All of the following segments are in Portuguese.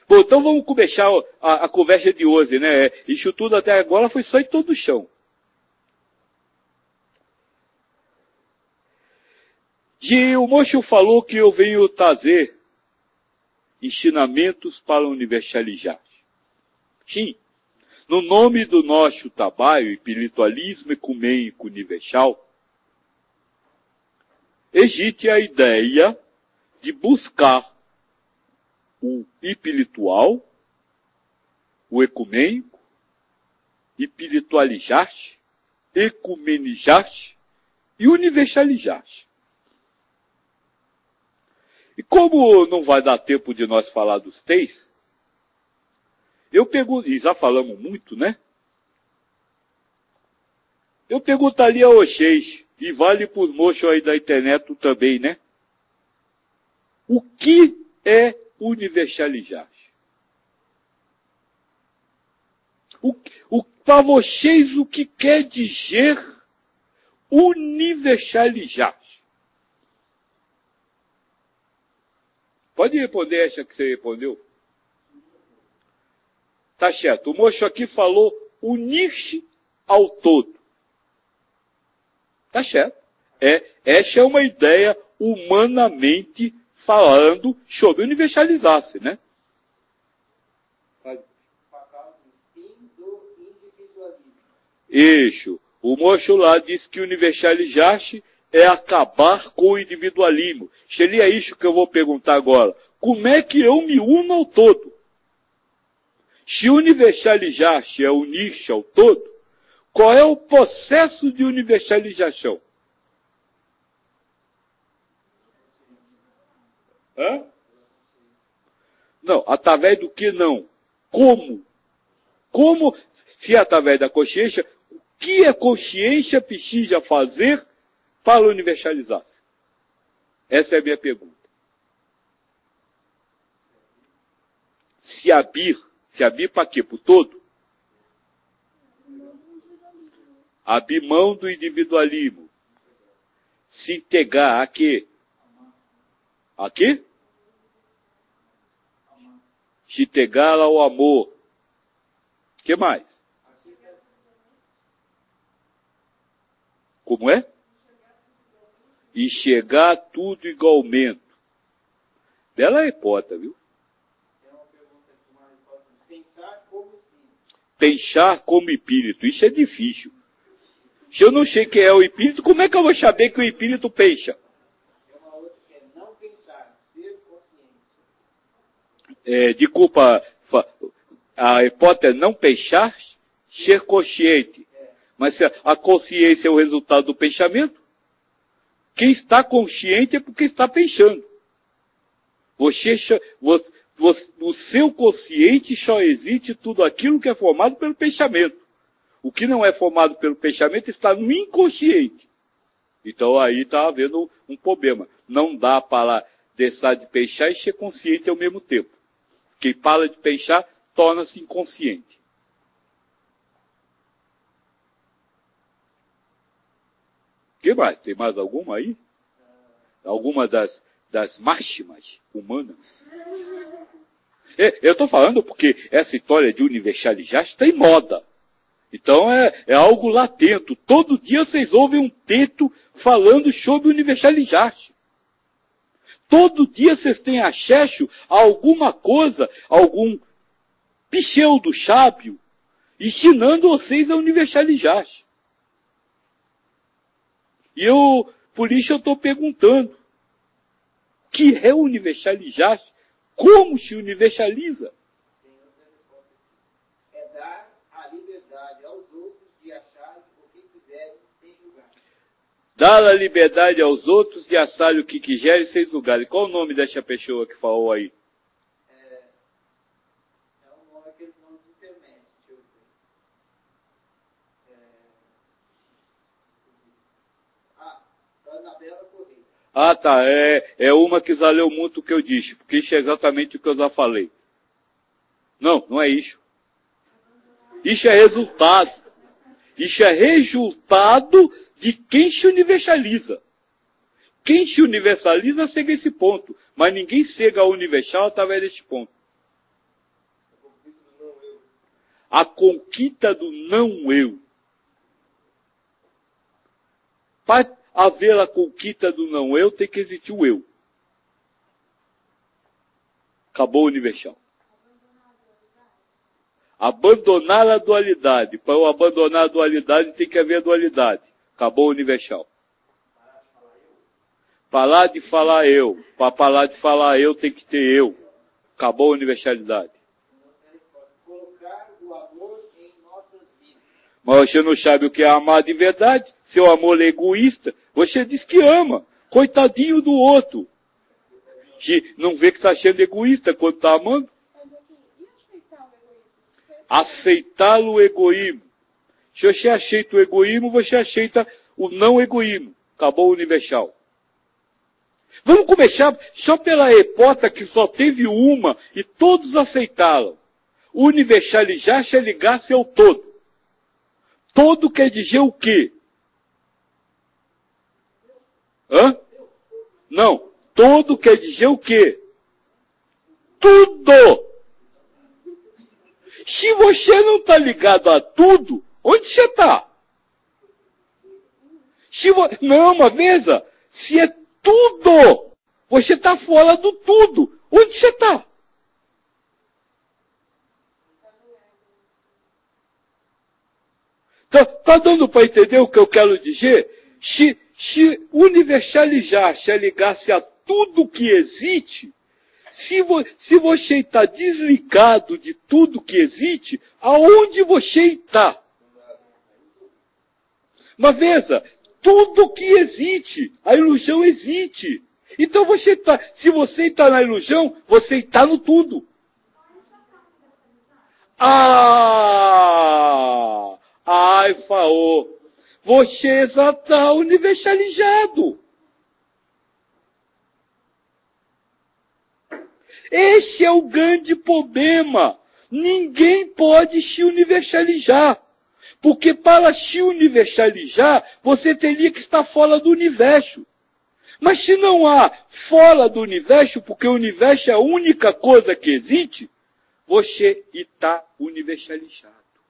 Bom, então vamos começar a conversa de hoje, né? Isso tudo até agora foi só em todo o chão. O moço falou que eu venho trazer ensinamentos para universalizar. Sim, no nome do nosso trabalho, espiritualismo ecumênico universal, existe a ideia de buscar o espiritual, o ecumênico, espiritualizar-se, ecumenizar-se e universalizar-se. E como não vai dar tempo de nós falar dos três, eu pergunto, e já falamos muito, né? Eu perguntaria a vocês, e vale para os moços aí da internet também, né? O que é universalizar? Para vocês, o que quer dizer universalizar? Pode responder essa que você respondeu. Tá certo. O moço aqui falou unir-se ao todo. Tá certo. Essa é uma ideia humanamente falando sobre universalizar-se, né? Isso. O moço lá disse que universalizar-se é acabar com o individualismo. Seria isso que eu vou perguntar agora. Como é que eu me uno ao todo? Se universalizar-se é unir-se ao todo, qual é o processo de universalização? Hã? Não, através do que não? Como? Como, se é através da consciência, o que a consciência precisa fazer para universalizar-se? Essa é a minha pergunta. Se abrir para quê? Para o todo? Abrir mão do individualismo. Se integrar a quê? A quê? Se integrar ao amor. O que mais? Como é? Enxergar tudo igualmente. Bela hipótese, viu? Pensar como espírito. Isso é difícil. Se eu não sei quem é o espírito, como é que eu vou saber que o espírito pensa? Não pensar, ser consciente. Desculpa, a hipótese é não pensar, ser consciente. Mas a consciência é o resultado do pensamento. Quem está consciente é porque está pensando. O seu consciente só existe tudo aquilo que é formado pelo pensamento. O que não é formado pelo pensamento está no inconsciente. Então aí está havendo um problema. Não dá para deixar de pensar e ser consciente ao mesmo tempo. Quem para de pensar torna-se inconsciente. O que mais? Tem mais alguma aí? Alguma das máximas humanas? Eu estou falando porque essa história de universalizar está em moda. Então é algo latente. Todo dia vocês ouvem um texto falando sobre universalizar-se. Todo dia vocês têm acesso a alguma coisa, algum pseudo-sábio, ensinando vocês a universalizar-se. E por isso eu estou perguntando, o que é universalizar-se? Como se universaliza? É dar a liberdade aos outros de acharem o que quiserem sem julgar. Dar a liberdade aos outros de acharem o que quiserem sem julgar. E qual o nome dessa pessoa que falou aí? É um nome, aquele nome de internet, deixa eu ver. Anabela Correia. Ah, tá. É uma que já leu muito o que eu disse, porque isso é exatamente o que eu já falei. Não é isso. Isso é resultado. Isso é resultado de quem se universaliza. Quem se universaliza chega a esse ponto, mas ninguém chega ao universal através desse ponto. a conquista do não eu. Para haver a conquista do não eu, tem que existir o eu. Acabou o universal. Abandonar a dualidade. Para eu abandonar a dualidade, tem que haver a dualidade. Acabou o universal. Parar de falar eu. Para parar de falar eu, tem que ter eu. Acabou a universalidade. Colocar o amor em nossas vidas. Mas você não sabe o que é amar de verdade. Seu amor é egoísta. Você diz que ama. Coitadinho do outro. Que não vê que está sendo egoísta quando está amando. Aceitar o egoísmo. Se você aceita o egoísmo, você aceita o não egoísmo. Acabou o universal. Vamos começar só pela hipótese que só teve uma e todos aceitaram. Universalizar-se é ligar-se ao todo. Todo quer dizer o quê? Hã? Não. Todo quer dizer o quê? Tudo! Se você não está ligado a tudo, onde você está? Não, mas veja, se é tudo, você está fora do tudo. Onde você está? Tá dando para entender o que eu quero dizer? Se universalizar-se é ligar-se a tudo que existe, se você está desligado de tudo que existe, aonde você está? Mas veja, tudo que existe, a ilusão existe. Então se você está na ilusão, você está no tudo. Ai, Faô, você já está universalizado. Esse é o grande problema. Ninguém pode se universalizar. Porque para se universalizar, você teria que estar fora do universo. Mas se não há fora do universo, porque o universo é a única coisa que existe, você está universalizado.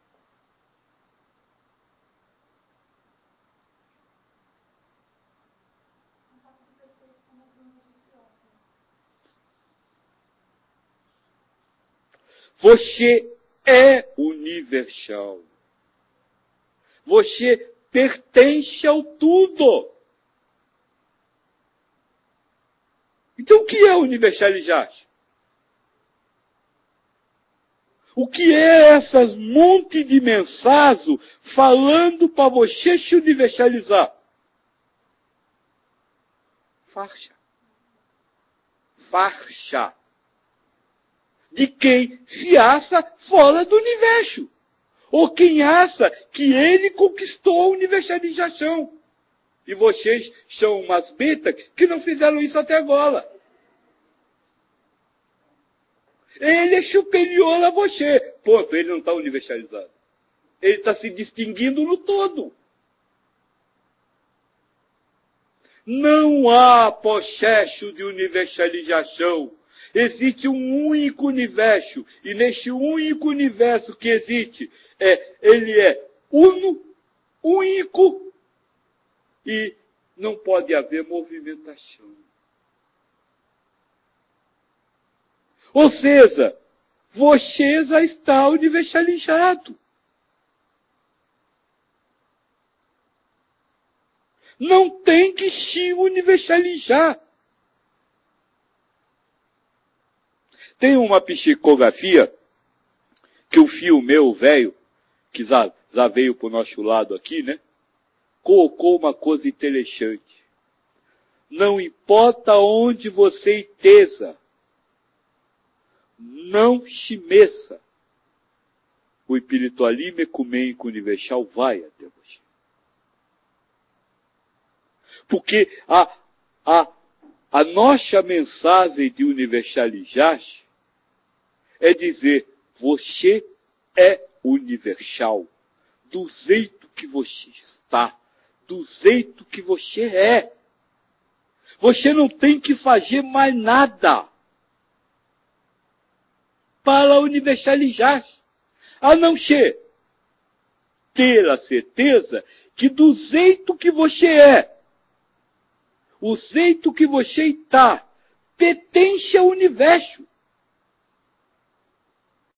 Você é universal. Você pertence ao tudo. Então o que é universalizar-se? O que é essas monte de mensagens falando para você se universalizar? Farsa. Farsa. De quem se acha fora do universo. Ou quem acha que ele conquistou a universalização. E vocês são umas betas que não fizeram isso até agora. Ele é superior a você. Ponto, ele não está universalizado. Ele está se distinguindo no todo. Não há processo de universalização. Existe um único universo. E neste único universo que existe, ele é único e não pode haver movimentação. Ou seja, você já está universalizado. Não tem que se universalizar. Tem uma psicografia que o filho meu, velho, que já veio para o nosso lado aqui, né? Colocou uma coisa interessante. Não importa onde você esteja, não se meça. O espiritualismo ecumênico universal vai até você. Porque a nossa mensagem de universalizar-se é dizer, você é universal, do jeito que você está, do jeito que você é. Você não tem que fazer mais nada para universalizar-se. a não ser ter a certeza que do jeito que você é, o jeito que você está, pertence ao universo.